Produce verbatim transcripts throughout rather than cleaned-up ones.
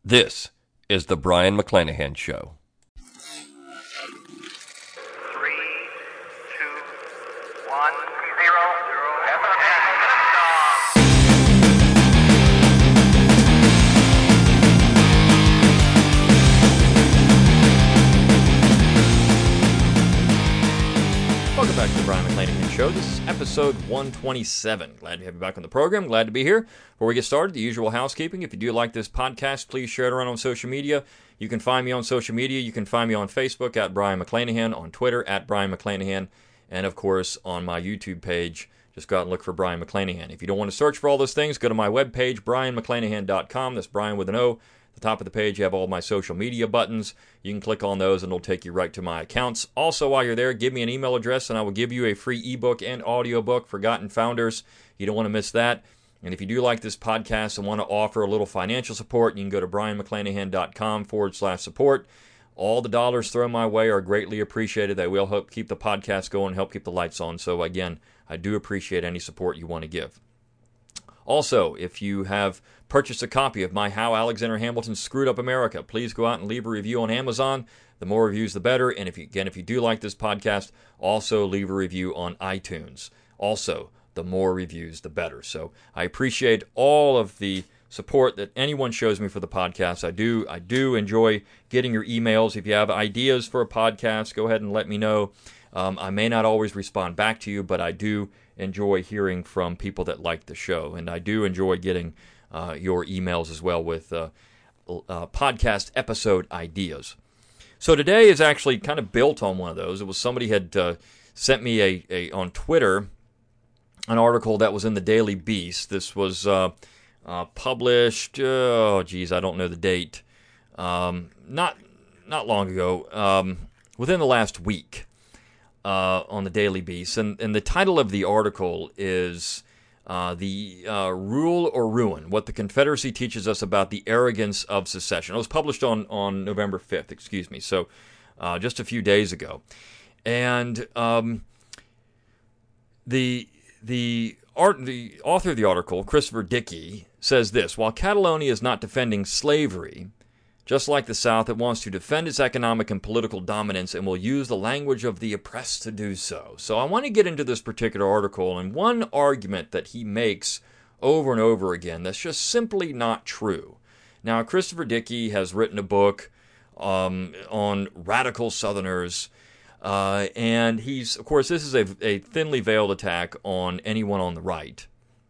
This is the Brion McClanahan Show. Three, two, one, zero, zero, F M liftoff. Welcome back to the Brion McClanahan Show. This is episode one twenty-seven. Glad to have you back on the program. Glad to be here. Before we get started, the usual housekeeping. If you do like this podcast, please share it around on social media. You can find me on social media. You can find me on Facebook at Brion McClanahan, on Twitter at Brion McClanahan, and of course on my YouTube page. Just go out and look for Brion McClanahan. If you don't want to search for all those things, go to my webpage, brion mcclanahan dot com. That's Brion with an O. At the top of the page, you have all my social media buttons. You can click on those, and it'll take you right to my accounts. Also, while you're there, give me an email address, and I will give you a free ebook and audiobook, Forgotten Founders. You don't want to miss that. And if you do like this podcast and want to offer a little financial support, you can go to brion mcclanahan dot com forward slash support. All the dollars thrown my way are greatly appreciated. They will help keep the podcast going, help keep the lights on. So, again, I do appreciate any support you want to give. Also, if you have purchased a copy of my How Alexander Hamilton Screwed Up America, please go out and leave a review on Amazon. The more reviews, the better. And if you, again, if you do like this podcast, also leave a review on iTunes. Also, the more reviews, the better. So I appreciate all of the support that anyone shows me for the podcast. I do, I do enjoy getting your emails. If you have ideas for a podcast, go ahead and let me know. Um, I may not always respond back to you, but I do enjoy hearing from people that like the show, and I do enjoy getting uh, your emails as well with uh, uh, podcast episode ideas. So today is actually kind of built on one of those. It was somebody had uh, sent me a, a on Twitter an article that was in the Daily Beast. This was uh, uh, published. Oh, geez, I don't know the date. Um, not not long ago. Um, within the last week. Uh, on the Daily Beast, and, and the title of the article is uh, The uh, Rule or Ruin, What the Confederacy Teaches Us About the Arrogance of Secession. It was published on, on November fifth, excuse me, so uh, just a few days ago. And um, the, the, art, the author of the article, Christopher Dickey, says this: while Catalonia is not defending slavery, just like the South, it wants to defend its economic and political dominance and will use the language of the oppressed to do so. So I want to get into this particular article, and one argument that he makes over and over again that's just simply not true. Now, Christopher Dickey has written a book um, on radical Southerners, uh, and he's, of course, this is a, a thinly veiled attack on anyone on the right.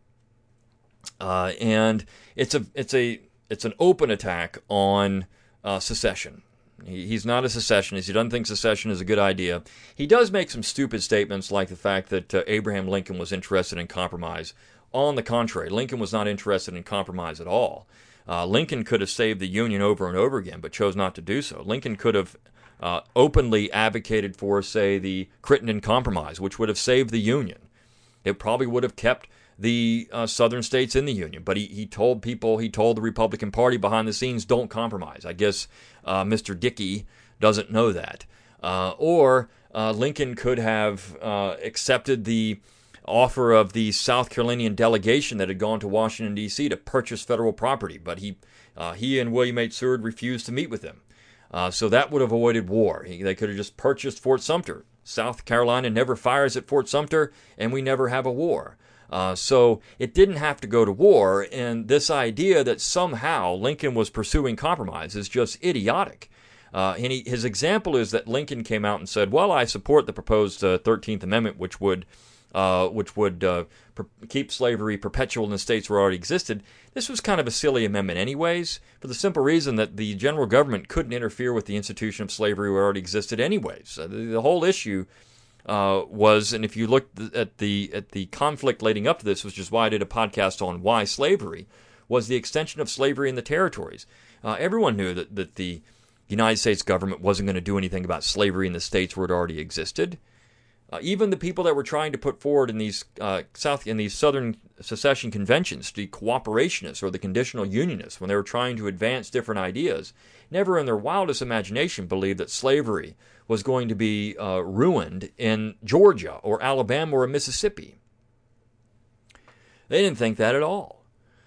Uh, and it's a it's a It's an open attack on uh, secession. He, he's not a secessionist. He doesn't think secession is a good idea. He does make some stupid statements like the fact that uh, Abraham Lincoln was interested in compromise. On the contrary, Lincoln was not interested in compromise at all. Uh, Lincoln could have saved the Union over and over again, but chose not to do so. Lincoln could have uh, openly advocated for, say, the Crittenden Compromise, which would have saved the Union. It probably would have kept the uh, southern states in the Union. But he, he told people, he told the Republican Party behind the scenes, don't compromise. I guess uh, Mister Dickey doesn't know that. Uh, or uh, Lincoln could have uh, accepted the offer of the South Carolinian delegation that had gone to Washington, D C to purchase federal property. But he uh, he and William H. Seward refused to meet with him. Uh, so that would have avoided war. He, they could have just purchased Fort Sumter. South Carolina never fires at Fort Sumter, and we never have a war. Uh, so it didn't have to go to war, and this idea that somehow Lincoln was pursuing compromise is just idiotic. Uh, and he, his example is that Lincoln came out and said, well, I support the proposed uh, thirteenth Amendment, which would uh, which would uh, per- keep slavery perpetual in the states where it already existed. This was kind of a silly amendment anyways, for the simple reason that the general government couldn't interfere with the institution of slavery where it already existed anyways. Uh, the, the whole issue Uh, was, and if you look at the at the conflict leading up to this, which is why I did a podcast on why slavery, was the extension of slavery in the territories. Uh, everyone knew that, that the United States government wasn't going to do anything about slavery in the states where it already existed. Uh, even the people that were trying to put forward in these uh, South in these Southern secession conventions, the cooperationists or the conditional unionists, when they were trying to advance different ideas, never in their wildest imagination believed that slavery was going to be uh, ruined in Georgia or Alabama or Mississippi. They didn't think that at all.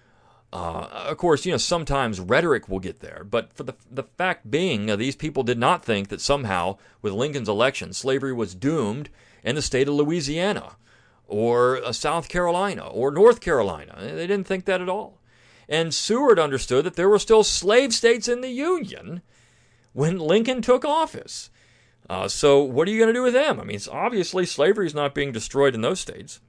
Uh, of course, you know, sometimes rhetoric will get there, but for the the fact being, uh, these people did not think that somehow, with Lincoln's election, slavery was doomed in the state of Louisiana, or uh, South Carolina, or North Carolina. They didn't think that at all. And Seward understood that there were still slave states in the Union when Lincoln took office. Uh, so what are you going to do with them? I mean, it's obviously slavery is not being destroyed in those states.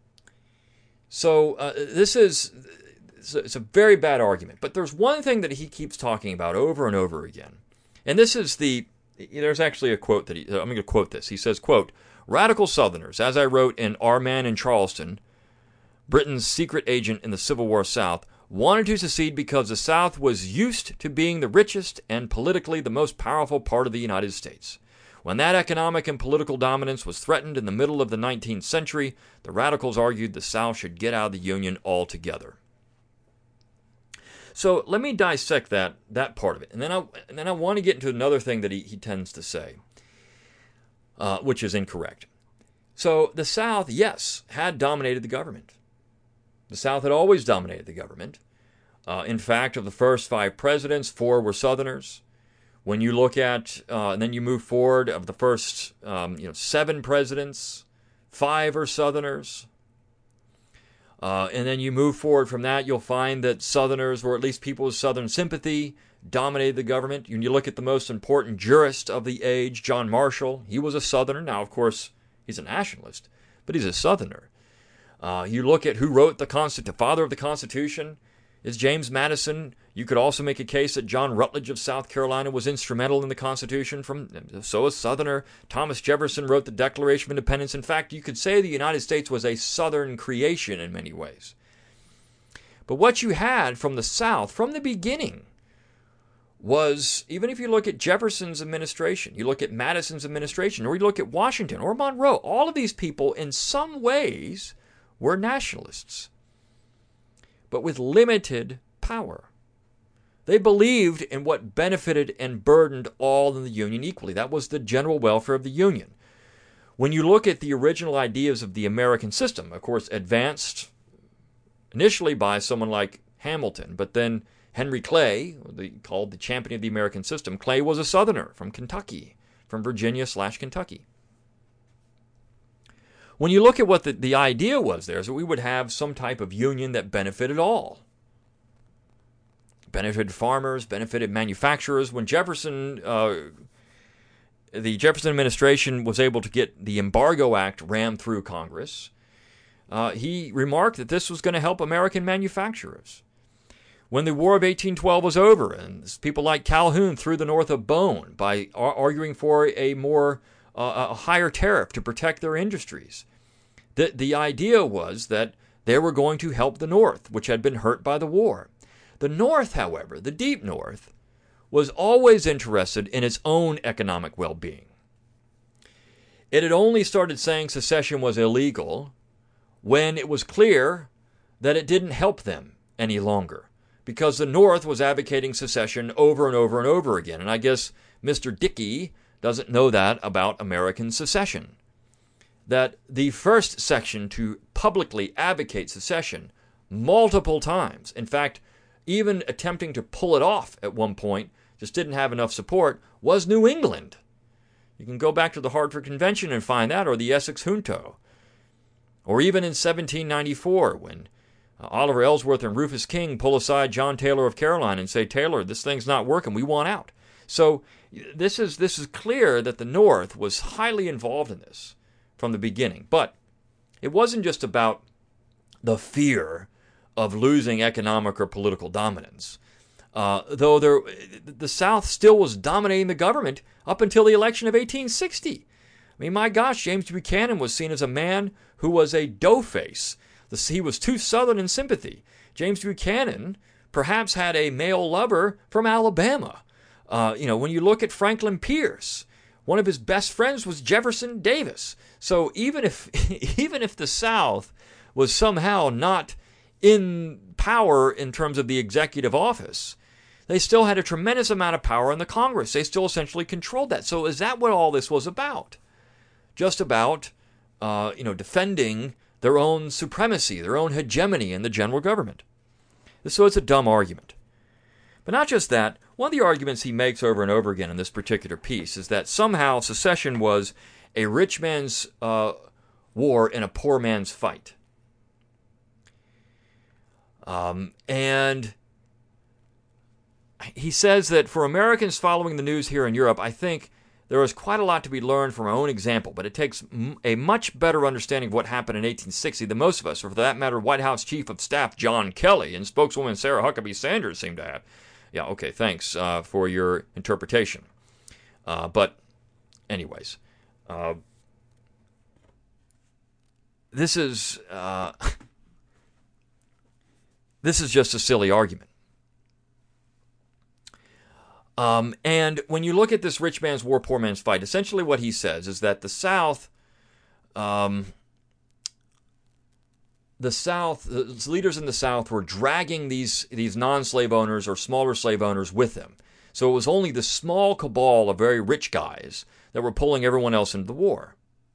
So uh, this is... It's a very bad argument. But there's one thing that he keeps talking about over and over again. And this is the, there's actually a quote that he, I'm going to quote this. He says, quote, "Radical Southerners, as I wrote in Our Man in Charleston, Britain's secret agent in the Civil War South, wanted to secede because the South was used to being the richest and politically the most powerful part of the United States. When that economic and political dominance was threatened in the middle of the nineteenth century, the Radicals argued the South should get out of the Union altogether." So let me dissect that that part of it, and then I and then I want to get into another thing that he, he tends to say, uh, which is incorrect. So the South, yes, had dominated the government. The South had always dominated the government. Uh, in fact, of the first five presidents, four were Southerners. When you look at, uh, and then you move forward, of the first, um, you know, seven presidents, five are Southerners. Uh, and then you move forward from that, you'll find that Southerners, or at least people with Southern sympathy, dominated the government. When you look at the most important jurist of the age, John Marshall, he was a Southerner. Now, of course, he's a nationalist, but he's a Southerner. Uh, you look at who wrote the Constitution, the father of the Constitution is James Madison. You could also make a case that John Rutledge of South Carolina was instrumental in the Constitution. From so a Southerner. Thomas Jefferson wrote the Declaration of Independence. In fact, you could say the United States was a Southern creation in many ways. But what you had from the South, from the beginning, was, even if you look at Jefferson's administration, you look at Madison's administration, or you look at Washington or Monroe, all of these people in some ways were nationalists, but with limited power. They believed in what benefited and burdened all in the Union equally. That was the general welfare of the Union. When you look at the original ideas of the American system, of course, advanced initially by someone like Hamilton, but then Henry Clay, the, called the champion of the American system, Clay was a Southerner from Kentucky, from Virginia slash Kentucky. When you look at what the, the idea was there, is that we would have some type of union that benefited all. Benefited farmers, benefited manufacturers. When Jefferson, uh, the Jefferson administration was able to get the Embargo Act rammed through Congress, uh, he remarked that this was going to help American manufacturers. When the War of eighteen twelve was over, and people like Calhoun threw the North a bone by ar- arguing for a more uh, a higher tariff to protect their industries, the the idea was that they were going to help the North, which had been hurt by the war. The North, however, the deep North, was always interested in its own economic well-being. It had only started saying secession was illegal when it was clear that it didn't help them any longer, because the North was advocating secession over and over and over again. And I guess Mister Dickey doesn't know that about American secession. That the first section to publicly advocate secession multiple times, in fact, even attempting to pull it off at one point, just didn't have enough support, was New England. You can go back to the Hartford Convention and find that, or the Essex Junto. Or even in seventeen ninety-four, when uh, Oliver Ellsworth and Rufus King pull aside John Taylor of Caroline and say, "Taylor, this thing's not working, we want out." So this is this is clear that the North was highly involved in this from the beginning. But it wasn't just about the fear of losing economic or political dominance. Uh, though there, the South still was dominating the government up until the election of eighteen sixty. I mean, my gosh, James Buchanan was seen as a man who was a doughface. He was too Southern in sympathy. James Buchanan perhaps had a male lover from Alabama. Uh, you know, when you look at Franklin Pierce, one of his best friends was Jefferson Davis. So even if even if the South was somehow not in power in terms of the executive office, they still had a tremendous amount of power in the Congress. They still essentially controlled that. So is that what all this was about? Just about, uh, you know, defending their own supremacy, their own hegemony in the general government. So it's a dumb argument. But not just that, one of the arguments he makes over and over again in this particular piece is that somehow secession was a rich man's uh, war and a poor man's fight. Um, and he says that for Americans following the news here in Europe, I think there is quite a lot to be learned from our own example, but it takes a much better understanding of what happened in eighteen sixty than most of us, or for that matter, White House Chief of Staff John Kelly and spokeswoman Sarah Huckabee Sanders seem to have. Yeah, okay, thanks uh, for your interpretation. Uh, but anyways, uh, this is uh, this is just a silly argument. Um, and when you look at this rich man's war, poor man's fight, essentially what he says is that the South, um, the South, the leaders in the South were dragging these these non-slave owners or smaller slave owners with them. So it was only the small cabal of very rich guys that were pulling everyone else into the war.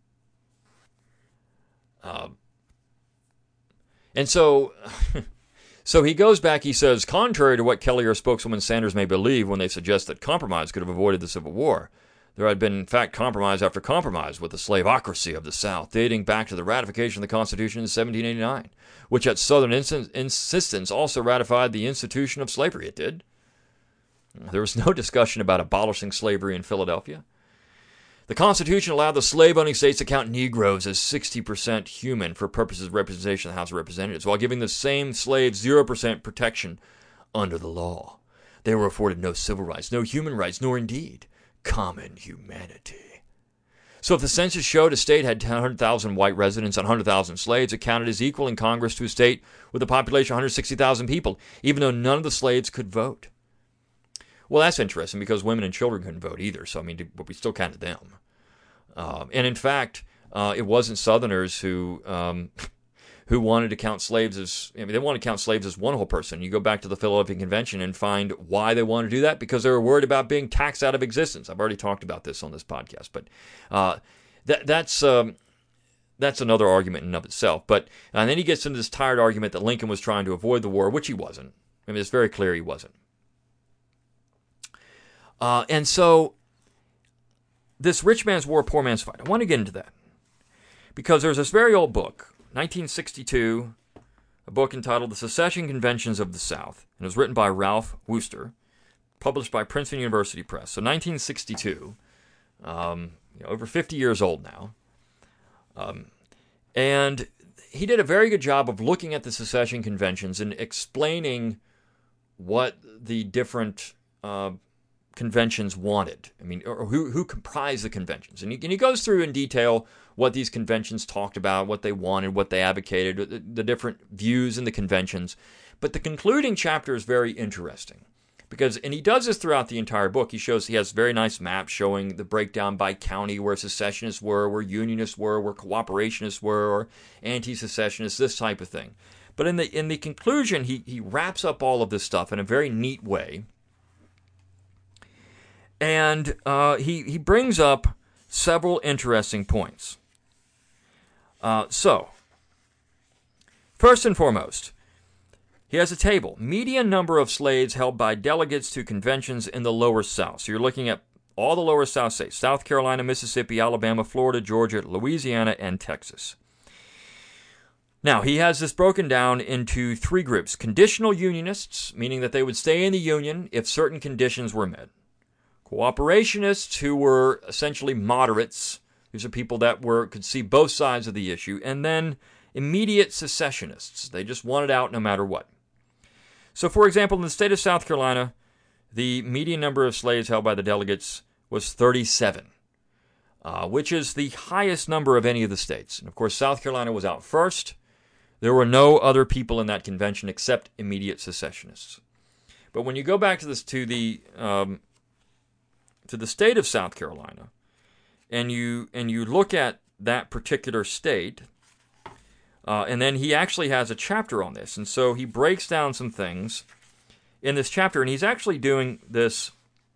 Uh, and so... So he goes back, he says, contrary to what Kelly or spokeswoman Sanders may believe when they suggest that compromise could have avoided the Civil War, there had been, in fact, compromise after compromise with the slaveocracy of the South, dating back to the ratification of the Constitution in seventeen eighty-nine, which at Southern ins- insistence also ratified the institution of slavery. It did. There was no discussion about abolishing slavery in Philadelphia. The Constitution allowed the slave-owning states to count Negroes as sixty percent human for purposes of representation in the House of Representatives, while giving the same slaves zero percent protection under the law. They were afforded no civil rights, no human rights, nor indeed common humanity. So if the census showed a state had one hundred thousand white residents and one hundred thousand slaves, it counted as equal in Congress to a state with a population of one hundred sixty thousand people, even though none of the slaves could vote. Well, that's interesting because women and children couldn't vote either, so I mean, but we still counted them. Um, and in fact, uh, it wasn't Southerners who um, who wanted to count slaves as, I mean, they wanted to count slaves as one whole person. You go back to the Philadelphia Convention and find why they wanted to do that, because they were worried about being taxed out of existence. I've already talked about this on this podcast, but uh, that that's um, that's another argument in and of itself. But and then he gets into this tired argument that Lincoln was trying to avoid the war, which he wasn't. I mean, it's very clear he wasn't. Uh, and so, this rich man's war, poor man's fight, I want to get into that. Because there's this very old book, nineteen sixty-two, a book entitled The Secession Conventions of the South. And it was written by Ralph Worcester, published by Princeton University Press. So nineteen sixty-two, um, you know, over fifty years old now. Um, and he did a very good job of looking at the secession conventions and explaining what the different uh, conventions wanted. I mean, or who who comprised the conventions. And he, and he goes through in detail what these conventions talked about, what they wanted, what they advocated, the, the different views in the conventions. But the concluding chapter is very interesting. Because, and he does this throughout the entire book. He shows, he has very nice maps showing the breakdown by county where secessionists were, where unionists were, where cooperationists were, or anti-secessionists, this type of thing. But in the in the conclusion, he, he wraps up all of this stuff in a very neat way. And uh, he, he brings up several interesting points. Uh, so, first and foremost, he has a table. Median number of slaves held by delegates to conventions in the lower South. So you're looking at all the lower South states. South Carolina, Mississippi, Alabama, Florida, Georgia, Louisiana, and Texas. Now, he has this broken down into three groups. Conditional unionists, meaning that they would stay in the union if certain conditions were met. Cooperationists, who were essentially moderates. These are people that were could see both sides of the issue. And then immediate secessionists. They just wanted out no matter what. So, for example, in the state of South Carolina, the median number of slaves held by the delegates was thirty-seven, uh, which is the highest number of any of the states. And, of course, South Carolina was out first. There were no other people in that convention except immediate secessionists. But when you go back to this to the um, to the state of South Carolina, and you and you look at that particular state. Uh, and then he actually has a chapter on this. And so he breaks down some things in this chapter. And he's actually doing this,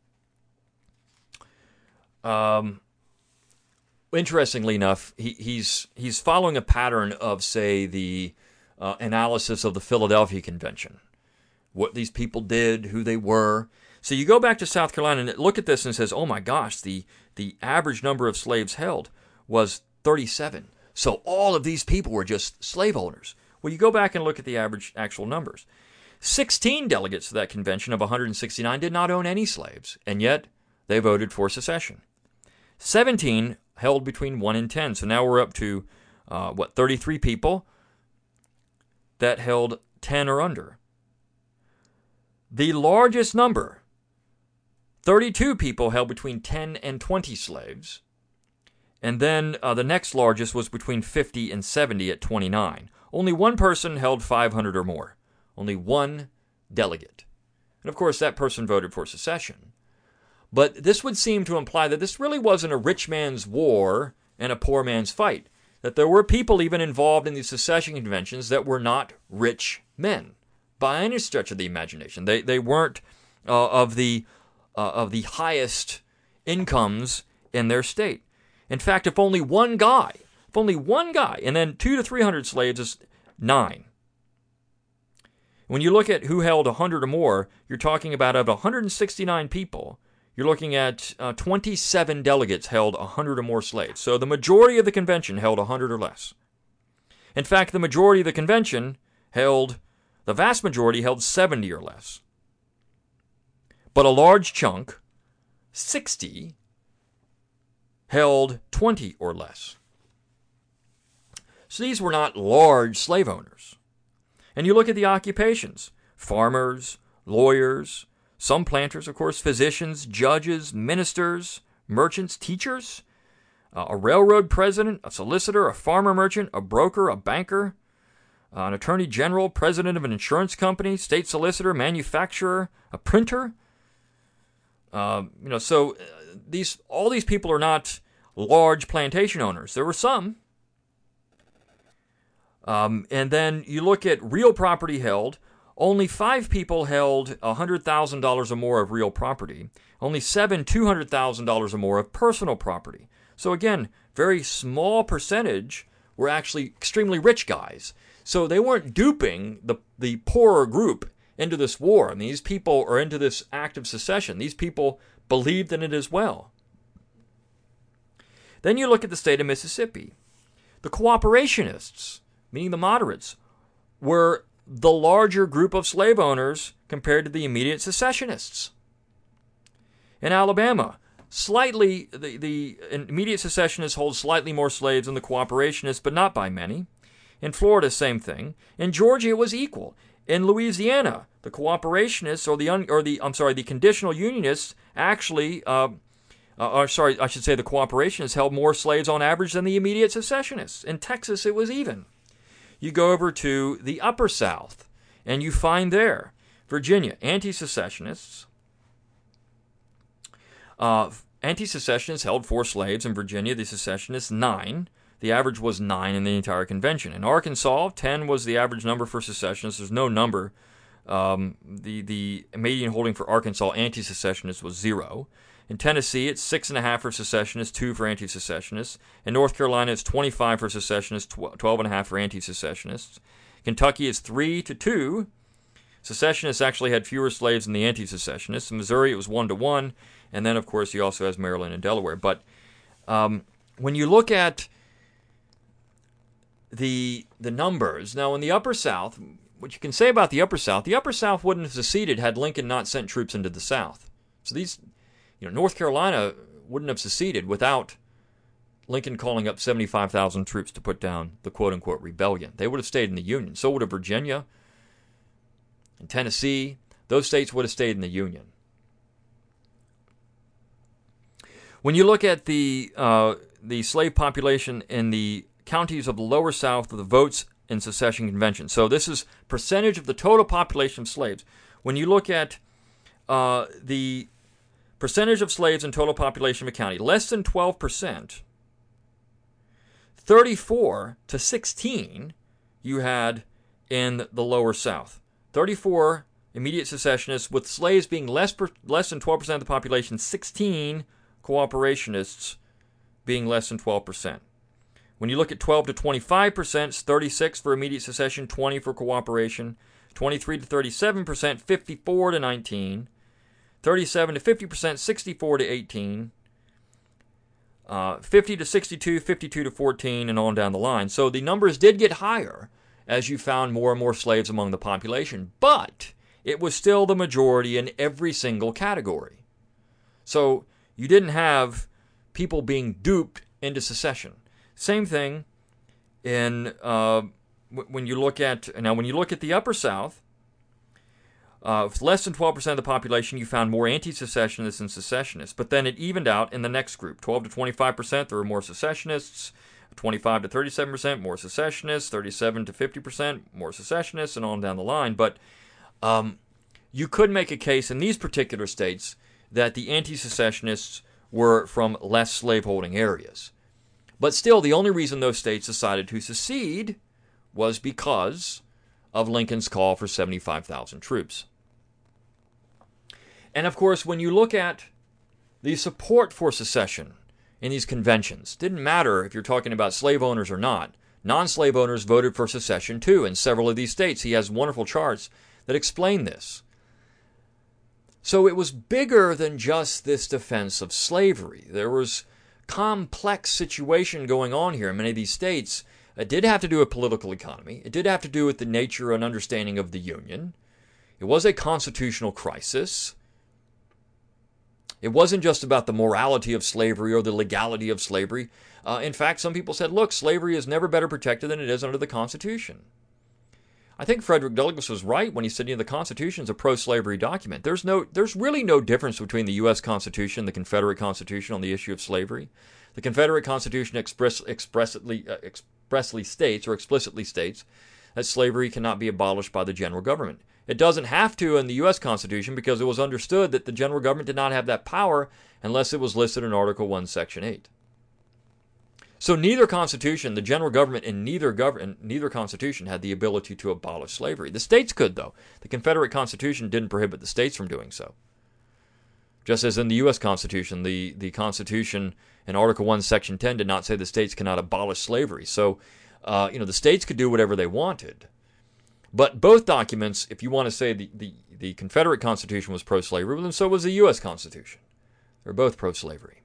um, interestingly enough, he, he's he's following a pattern of, say, the uh, analysis of the Philadelphia Convention. what these people did, who they were. So you go back to South Carolina and look at this and it says, oh my gosh, the, the average number of slaves held was thirty-seven. So all of these people were just slave owners. Well, you go back and look at the average actual numbers. sixteen delegates to that convention of one hundred sixty-nine did not own any slaves, and yet they voted for secession. seventeen held between one and ten. So now we're up to, uh, what, thirty-three people that held ten or under. The largest number, thirty-two people held between ten and twenty slaves. And then uh, the next largest was between fifty and seventy at twenty-nine. Only one person held five hundred or more. Only one delegate. And of course, that person voted for secession. But this would seem to imply that this really wasn't a rich man's war and a poor man's fight. That there were people even involved in these secession conventions that were not rich men, by any stretch of the imagination. They they weren't uh, of the uh, of the highest incomes in their state. In fact, if only one guy, if only one guy, and then two to three hundred slaves is nine. When you look at who held one hundred or more, you're talking about of one hundred sixty-nine people, you're looking at uh, twenty-seven delegates held one hundred or more slaves. So the majority of the convention held one hundred or less. In fact, the majority of the convention held, the vast majority held seventy or less. But a large chunk, sixty, held twenty or less. So these were not large slave owners. And you look at the occupations, farmers, lawyers, some planters, of course, physicians, judges, ministers, merchants, teachers, uh, a railroad president, a solicitor, a farmer merchant, a broker, a banker, uh, an attorney general, president of an insurance company, state solicitor, manufacturer, a printer. Uh, you know, so uh, these all these people are not large plantation owners. There were some. Um, and then you look at real property held. Only five people held one hundred thousand dollars or more of real property. Only seven, two hundred thousand dollars or more of personal property. So again, very small percentage were actually extremely rich guys. So they weren't duping the, the poorer group into this war. I mean, these people are into this act of secession. These people believed in it as well. Then you look at the state of Mississippi. The cooperationists, meaning the moderates, were the larger group of slave owners compared to the immediate secessionists. In Alabama, slightly the, the immediate secessionists hold slightly more slaves than the cooperationists, but not by many. In Florida, same thing. In Georgia, it was equal. In Louisiana, the cooperationists or the un, or the I'm sorry, the conditional unionists actually, uh, uh, or sorry, I should say the cooperationists held more slaves on average than the immediate secessionists. In Texas, it was even. You go over to the Upper South, and you find there, Virginia, anti-secessionists. Uh, anti-secessionists held four slaves. In Virginia, the secessionists, nine. The average was nine in the entire convention. In Arkansas, ten was the average number for secessionists. There's no number. Um, the, the median holding for Arkansas anti-secessionists was zero. In Tennessee, it's six and a half for secessionists, two for anti-secessionists. In North Carolina, it's twenty-five for secessionists, twelve and a half for anti-secessionists. Kentucky is three to two. Secessionists actually had fewer slaves than the anti-secessionists. In Missouri, it was one to one, and then, of course, he also has Maryland and Delaware. But um, when you look at the the numbers now in the Upper South, what you can say about the Upper South, the Upper South wouldn't have seceded had Lincoln not sent troops into the South. So these. You know, North Carolina wouldn't have seceded without Lincoln calling up seventy-five thousand troops to put down the quote-unquote rebellion. They would have stayed in the Union. So would have Virginia and Tennessee. Those states would have stayed in the Union. When you look at the uh, the slave population in the counties of the Lower South with the votes in secession convention, so this is percentage of the total population of slaves. When you look at uh, the percentage of slaves in total population of a county, less than twelve percent, thirty-four to sixteen you had in the Lower South. thirty-four immediate secessionists, with slaves being less per, less than twelve percent of the population, sixteen cooperationists being less than twelve percent. When you look at twelve to twenty-five percent, it's thirty-six for immediate secession, twenty for cooperation. twenty-three to thirty-seven percent, fifty-four to nineteen, thirty-seven to fifty percent, sixty-four to eighteen, uh, fifty to sixty-two, fifty-two to fourteen, and on down the line. So the numbers did get higher as you found more and more slaves among the population, but it was still the majority in every single category. So you didn't have people being duped into secession. Same thing in uh, w- when you look at now when you look at the Upper South. Uh, with less than twelve percent of the population, you found more anti-secessionists than secessionists. But then it evened out in the next group. twelve to twenty-five percent, there were more secessionists. twenty-five to thirty-seven percent, more secessionists. thirty-seven to fifty percent, more secessionists, and on down the line. But um, you could make a case in these particular states that the anti-secessionists were from less slaveholding areas. But still, the only reason those states decided to secede was because of Lincoln's call for seventy-five thousand troops. And of course, when you look at the support for secession in these conventions, didn't matter if you're talking about slave owners or not, non-slave owners voted for secession too in several of these states. He has wonderful charts that explain this. So it was bigger than just this defense of slavery. There was complex situation going on here in many of these states. It did have to do with political economy. It did have to do with the nature and understanding of the Union. It was a constitutional crisis. It wasn't just about the morality of slavery or the legality of slavery. Uh, in fact, some people said, look, slavery is never better protected than it is under the Constitution. I think Frederick Douglass was right when he said, you know, the Constitution is a pro-slavery document. There's no, there's really no difference between the U S Constitution and the Confederate Constitution on the issue of slavery. The Confederate Constitution express, expressly, uh, expressly states or explicitly states that slavery cannot be abolished by the general government. It doesn't have to in the U S Constitution because it was understood that the general government did not have that power unless it was listed in Article one, Section eight. So neither constitution, the general government in neither government, neither constitution had the ability to abolish slavery. The states could, though. The Confederate Constitution didn't prohibit the states from doing so. Just as in the U S Constitution, the, the Constitution in Article one, Section ten did not say the states cannot abolish slavery. So, uh, you know, the states could do whatever they wanted. But both documents, if you want to say the, the, the Confederate Constitution was pro-slavery, then so was the U S Constitution. They're both pro-slavery.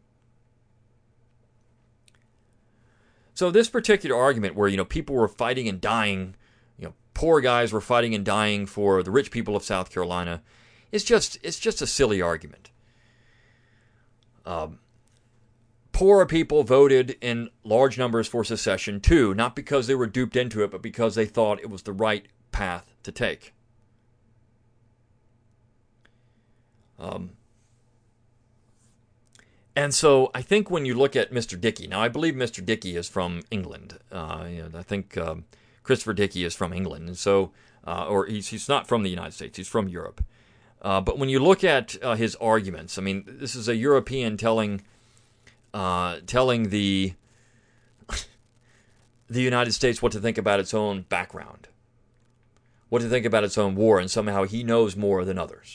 So this particular argument where, you know, people were fighting and dying, you know, poor guys were fighting and dying for the rich people of South Carolina, is just, it's just a silly argument. Um, poor people voted in large numbers for secession too, not because they were duped into it, but because they thought it was the right path to take. Um, and so I think when you look at Mister Dickey, now I believe Mister Dickey is from England. Uh, you know, I think um, Christopher Dickey is from England, and so uh, or he's he's not from the United States; he's from Europe. Uh, but when you look at uh, his arguments, I mean, this is a European telling uh, telling the the United States what to think about its own background, what to think about its own war, and somehow he knows more than others.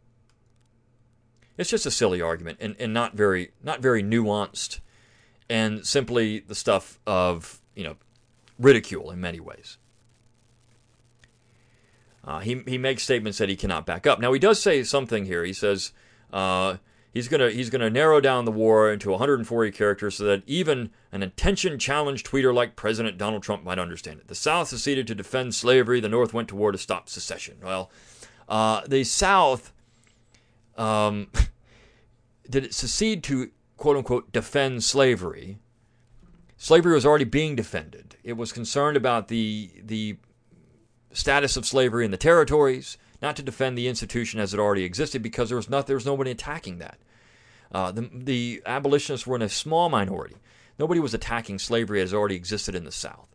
It's just a silly argument and, and not very not very nuanced, and simply the stuff of, you know, ridicule in many ways. Uh, he he makes statements that he cannot back up. Now he does say something here. He says uh, he's gonna he's gonna narrow down the war into one hundred forty characters so that even an attention-challenged tweeter like President Donald Trump might understand it. The South seceded to defend slavery. The North went to war to stop secession. Well, uh, the South. Um, did it secede to, quote-unquote, defend slavery? Slavery was already being defended. It was concerned about the the status of slavery in the territories, not to defend the institution as it already existed, because there was not there was nobody attacking that. Uh, the, the abolitionists were in a small minority. Nobody was attacking slavery as it already existed in the South.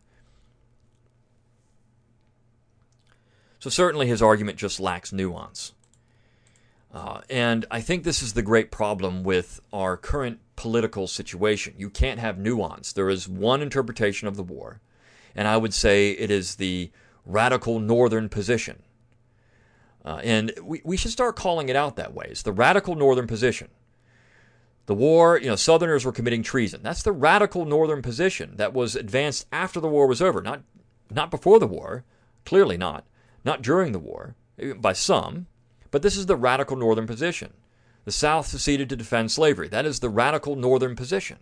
So certainly his argument just lacks nuance. Uh, and I think this is the great problem with our current political situation. You can't have nuance. There is one interpretation of the war, and I would say it is the radical northern position. Uh, and we, we should start calling it out that way. It's the radical northern position. The war, you know, Southerners were committing treason. That's the radical northern position that was advanced after the war was over, not not before the war, clearly not, not during the war, by some, but this is the radical Northern position. The South seceded to defend slavery. That is the radical Northern position.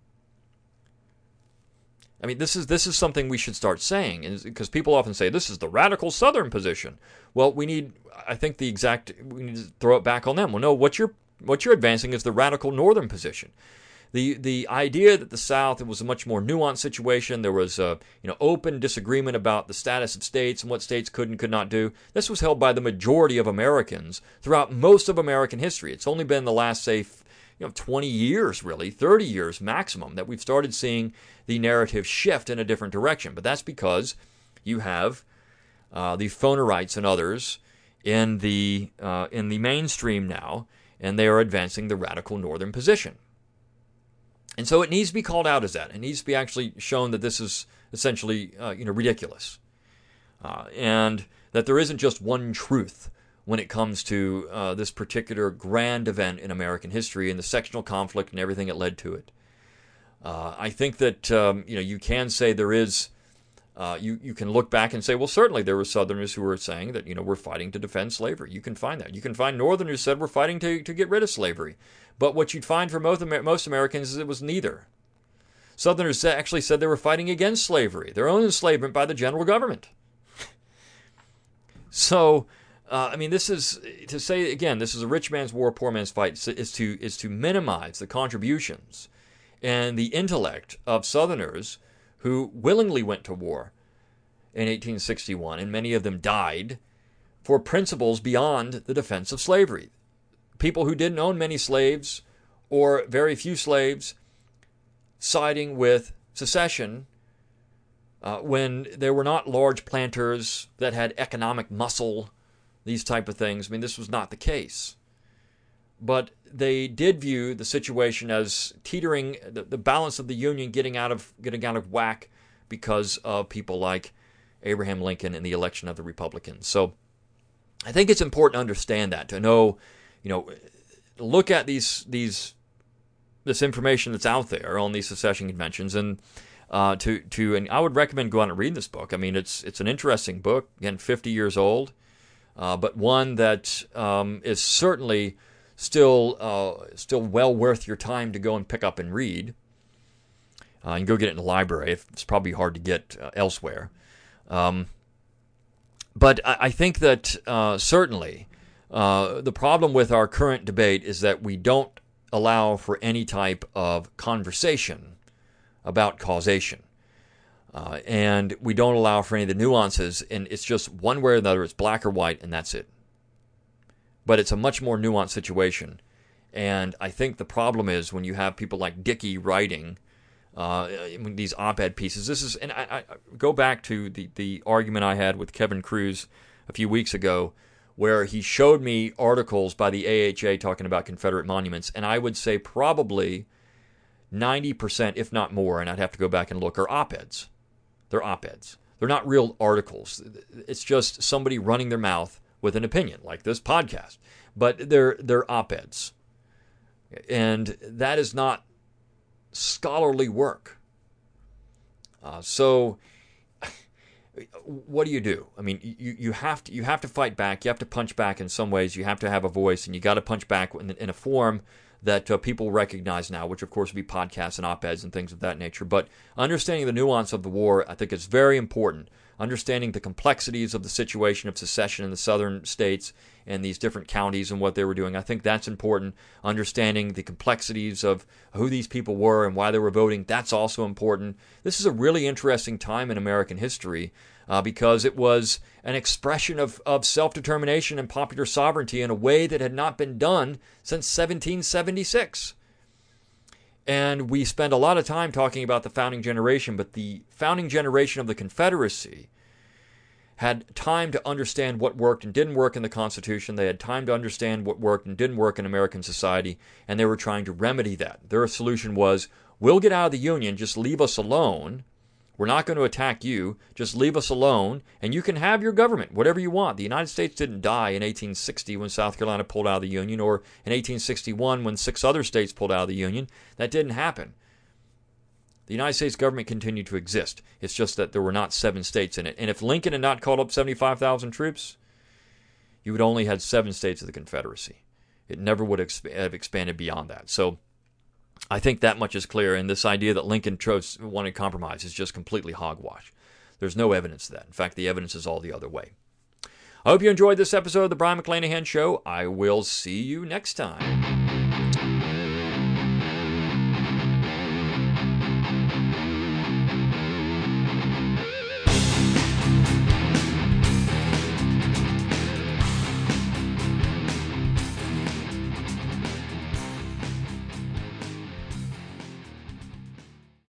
I mean, this is this is something we should start saying, because people often say this is the radical Southern position. Well, we need, I think, the exact. We need to throw it back on them. Well, no, what you're what you're advancing is the radical Northern position. The the idea that the South, it was a much more nuanced situation. There was a you know open disagreement about the status of states and what states could and could not do. This was held by the majority of Americans throughout most of American history. It's only been the last, say, you know, twenty years, really, thirty years maximum, that we've started seeing the narrative shift in a different direction. But that's because you have uh, the Phonerites and others in the uh, in the mainstream now, and they are advancing the radical Northern position. And so it needs to be called out as that. It needs to be actually shown that this is essentially uh, you know ridiculous, uh, and that there isn't just one truth when it comes to uh, this particular grand event in American history and the sectional conflict and everything that led to it. Uh, I think that um, you know you can say there is, uh, you you can look back and say, well, certainly there were Southerners who were saying that you know we're fighting to defend slavery. You can find that. You can find Northerners who said we're fighting to to get rid of slavery. But what you'd find for most most Americans is it was neither. Southerners actually said they were fighting against slavery, their own enslavement by the general government. So. Uh, I mean, this is, to say, again, this is a rich man's war, poor man's fight, is to is to minimize the contributions and the intellect of Southerners who willingly went to war in eighteen sixty-one, and many of them died for principles beyond the defense of slavery. People who didn't own many slaves, or very few slaves, siding with secession uh, when there were not large planters that had economic muscle, these type of things. I mean, this was not the case. But they did view the situation as teetering, the, the balance of the Union getting out of getting out of whack because of people like Abraham Lincoln and the election of the Republicans. So I think it's important to understand that, to know, you know, look at these these this information that's out there on these secession conventions, and uh, to to and I would recommend go out and read this book. I mean, it's it's an interesting book. Again, fifty years old. Uh, but one that um, is certainly still uh, still well worth your time to go and pick up and read. Uh, you can go get it in the library. It's probably hard to get uh, elsewhere. Um, but I, I think that uh, certainly uh, the problem with our current debate is that we don't allow for any type of conversation about causation. Uh, and we don't allow for any of the nuances, and it's just one way or another, it's black or white, and that's it. But it's a much more nuanced situation, and I think the problem is when you have people like Dickey writing uh, these op-ed pieces. This is, and I, I go back to the, the argument I had with Kevin Cruz a few weeks ago, where he showed me articles by the A H A talking about Confederate monuments, and I would say probably ninety percent, if not more, and I'd have to go back and look, are op-eds. They're op-eds. They're not real articles. It's just somebody running their mouth with an opinion, like this podcast. But they're they're op-eds. And that is not scholarly work. Uh, so what do you do? I mean, you, you have to you have to fight back. You have to punch back in some ways. You have to have a voice, and you got to punch back in, in a form that uh, people recognize now, which of course would be podcasts and op-eds and things of that nature. But understanding the nuance of the war, I think is very important. Understanding the complexities of the situation of secession in the southern states and these different counties and what they were doing, I think that's important. Understanding the complexities of who these people were and why they were voting, that's also important. This is a really interesting time in American history uh, because it was an expression of, of self-determination and popular sovereignty in a way that had not been done since seventeen seventy-six. And we spend a lot of time talking about the founding generation, but the founding generation of the Confederacy had time to understand what worked and didn't work in the Constitution. They had time to understand what worked and didn't work in American society, and they were trying to remedy that. Their solution was, we'll get out of the Union, just leave us alone. We're not going to attack you. Just leave us alone, and you can have your government, whatever you want. The United States didn't die in eighteen sixty when South Carolina pulled out of the Union, or in eighteen sixty-one when six other states pulled out of the Union. That didn't happen. The United States government continued to exist. It's just that there were not seven states in it. And if Lincoln had not called up seventy-five thousand troops, you would only had seven states of the Confederacy. It never would have expanded beyond that. So I think that much is clear, and this idea that Lincoln chose, wanted compromise is just completely hogwash. There's no evidence of that. In fact, the evidence is all the other way. I hope you enjoyed this episode of the Brion McClanahan Show. I will see you next time.